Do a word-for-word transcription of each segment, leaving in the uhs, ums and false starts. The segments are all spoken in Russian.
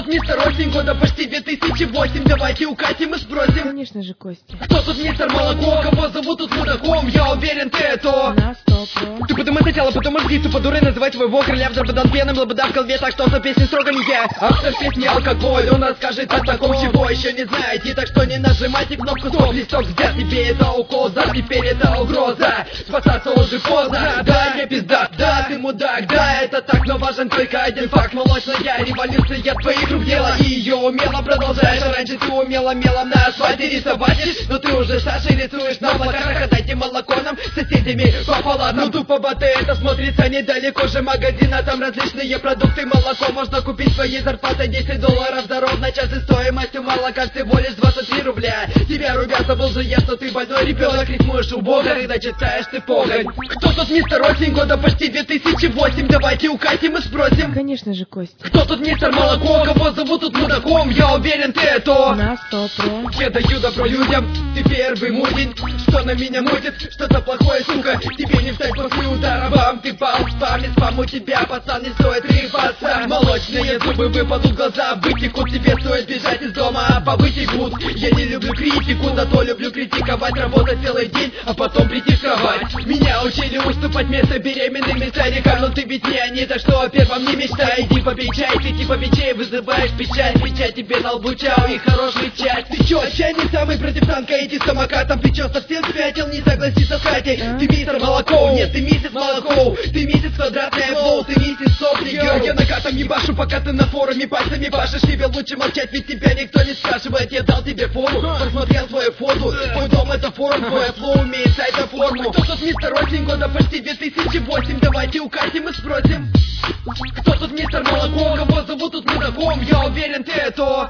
мистер Осень, года почти две тысячи восемь. Давайте укатим и спросим. Конечно же, Костя. Кто тут мистер Молоко, кого зовут тут мудаком? Я уверен, ты это. На сто про. Ты подумай сначала, потом мозги, тупо дуры, называй твоего короля взорвадан пеном, лобода в голове, так что за песни строго не я. Автор песни алкоголь, он расскажет о таком, чего еще не знаете, так что не нажимайте кнопку стоп. Листок взят, тебе это укол, да, теперь это угроза. Спасаться уже поздно, да, мне пизда, да, ты мудак, да, это так, но важен только один факт. Молочная революция твоих рук дело, и ее умело продолжаешь. Раньше ты умела мелом на асфальте рисовать, но ты уже Саша рисуешь на плакатах. Отдайте молоко нам с соседями по палатам. Ну тупо боты, это смотрится недалеко же магазина, там различные продукты. Молоко можно купить своей зарплатой десять долларов за ровно час, и стоимостью молока всего лишь двадцать три рубля. Тебя рубят, забыл же я, что ты больной ребенок, рифмуешь убого, когда читаешь ты погонь. Кто тут мистер Осень, года почти две тысячи восемь. Давайте укатим и спросим. Конечно же, Костя. Кто тут мистер Молоко, кого зовут тут мудаком? Я уверен, ты это. На сто про. Я даю добро людям, ты первый мудень, что на меня мутит, что-то плохое, сука. Тебе не встать после удара, бам, ты пал, спам, и спам у тебя, пацан, не стоит рифаться. Молочные зубы выпадут, глаза вытекут, тебе стоит бежать из дома, а повытекут. Я не люблю критику, зато люблю критиковать, работать целый день, а потом прийти в кровать. Меня учили уступать место беременным механикам, но ты ведь не они, так что о первом не мечтай. Иди попей чай, ты типа печей вызываешь печаль, печать тебе на лбу, чау и хороший чай. Ты чё, отчаянный самый против танка, иди с самокатом, ты чё, совсем спятил, не согласиться с Катей? Ты мистер Молоко, нет, ты миссис Молоко, ты миссис Квадратная флоу, ты миссис Сопли, герл. Я накатом ебашу, пока ты на форуме пальцами пашешь, тебе лучше молчать, ведь тебя никто не спрашивает. Я дал тебе фору, посмотрел твою фото, твой дом это форум, твой флоу умеет сайта форму. Кто тут мистер Осень, года почти две тысячи восемь. Давайте укатим и спросим. Кто тут мистер Молоко, кого зовут тут мудаком? Я уверен, ты это.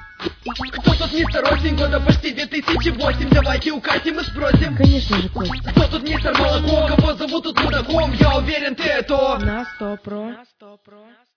Кто тут мистер Осень, года почти две тысячи восемь. Давайте укатим и спросим. Конечно же, Костя. Кто тут мистер Молоко, кого зовут тут мудаком? Я уверен, ты это. На сто про. На сто про.